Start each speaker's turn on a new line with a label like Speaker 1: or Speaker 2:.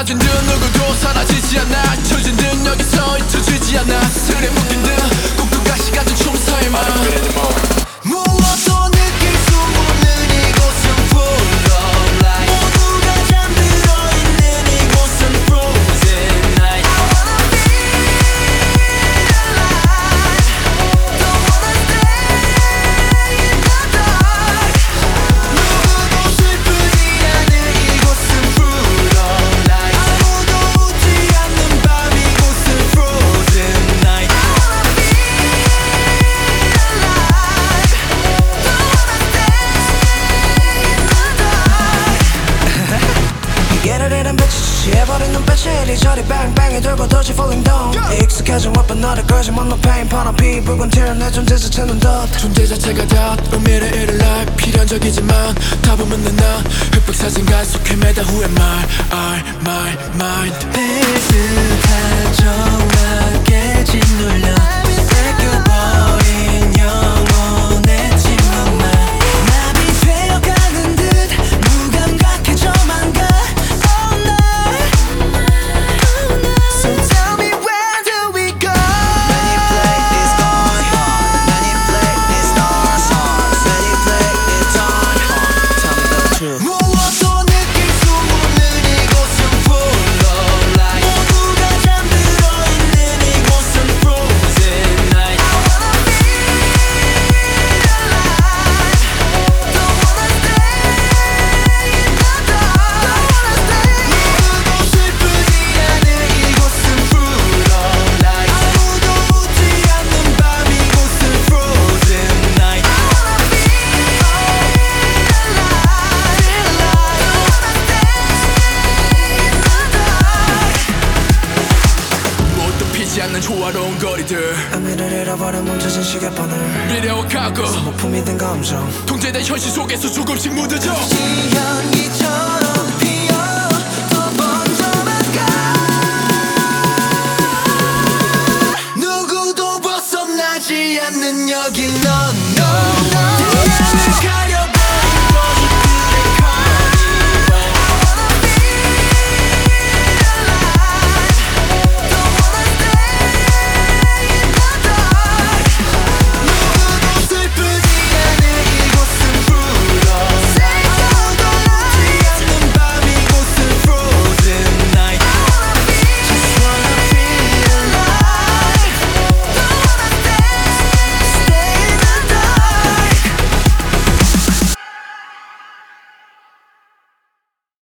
Speaker 1: 가진 듯 누구도 사라지지 않아 처진 듯 여기서 잊혀지지 않아 술에 묶인 듯 꾹꾹가시 같은 춤서의 맘 무엇도 느낄 수 없는 이곳은 full of light 모두가 잠들어 있는 이곳은 frozen night I wanna feel alive Don't wanna stay in the dark 누구도 슬프지 않은 이곳은 full of light 아무도 웃지 않는 밤 이곳은 frozen night I wanna feel alive 예를 잃은 빛이 취해버린 눈빛이 이리저리 뱅뱅이 돌고 도시 falling down 익숙해진 weapon 너를 끌지만 no pain 파란 피 붉은 tear 내 존재 자체는 덧 존재 자체가 덧 의미를 잃을 life 필연적이지만 답은 없는 나 흑백 사진가 속에 매다 Who am I my mind 비슷한 전화게 짓눌려 뺏겨버린 영혼의 침묵만 나비 되어가는 듯 무감각해져만 가 무엇도 느낄 수 없는 이곳은 full of light 모두가 잠들어 있는 이곳은 frozen night I wanna feel alive Don't wanna stay in the dark Don't wanna stay 누구도 슬프지 않은 이곳은 full of light 아무도 웃지 않는 밤 이곳은 frozen night I wanna feel alive 뭣도 피지 않는 조화로운 거리들 의미를 잃어버린 멈춰진 시계바늘 미래와 과거
Speaker 2: 소모품이 된 감정
Speaker 1: 통제된 현실 속에서 조금씩 묻어져
Speaker 2: 시향기처럼